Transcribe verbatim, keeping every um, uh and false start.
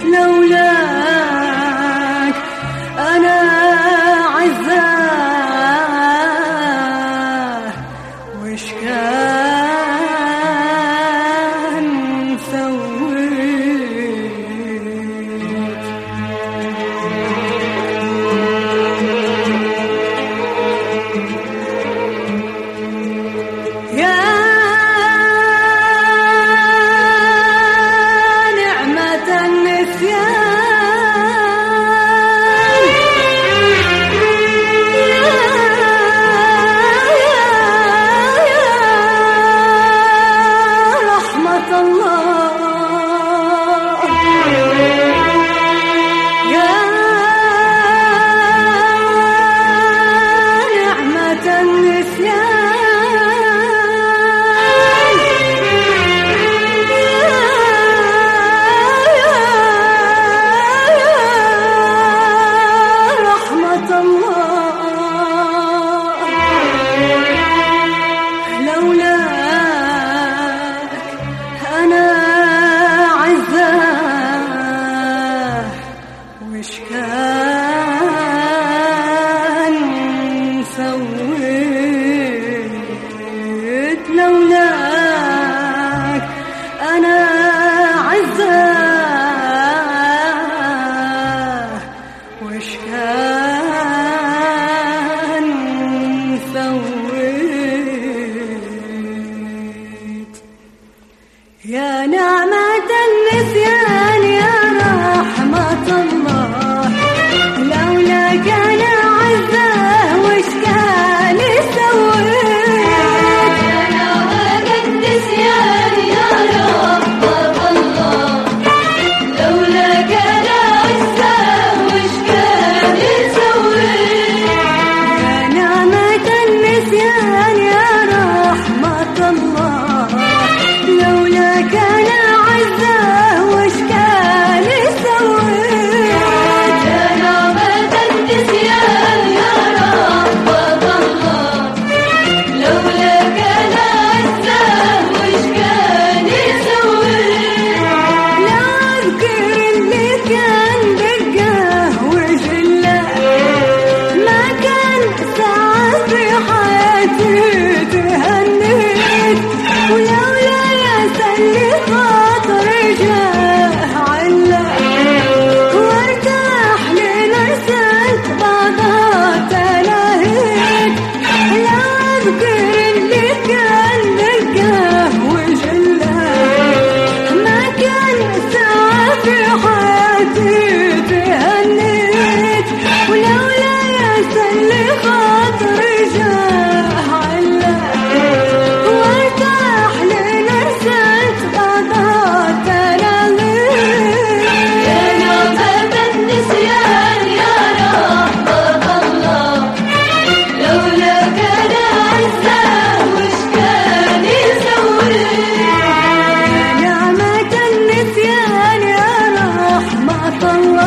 لولاك أنا عزاه وش كان سويت. يا نعمة النسيان يا رحمة الله، يا نعمة النسيان يا رحمة الله. لولاك أنا عزاه وش كان سويت. لولاك أنا عزاه وش كان سويت. يا نعمة النسيان يا رحمة الله، لولاك أنا عزاه وش كان سويت. يا نعمة النسيان يا رحمة الله، لولاك أنا عزاه وش كان سويت. يا نعمة النسيان يا رحمة الله، لولاك أنا عزاه وش كان سويت. يا نعمة النسيان يا رحمة الله، لولاك أنا عزاه وش كان سويت. لا أذكر اللي كان دقه وجله، ما كان ساعة في حياتي تهنيت. ولولا يا سلي خاطري جاه عله، وارتاح لنرسلت بعضها تلاهيت. لا أذكر اللي كان دقه وجله، ما كان ساعة في حياتي تهنيت. ولولا يا سلي خاطري جاه عله، وارتاح لنرسلت بعضها تلاهيت. يا نعمة النسيان يا رحمة الله، لولاك أنا عزاه وش كان سويت. يا نعمة النسيان يا رحمة الله،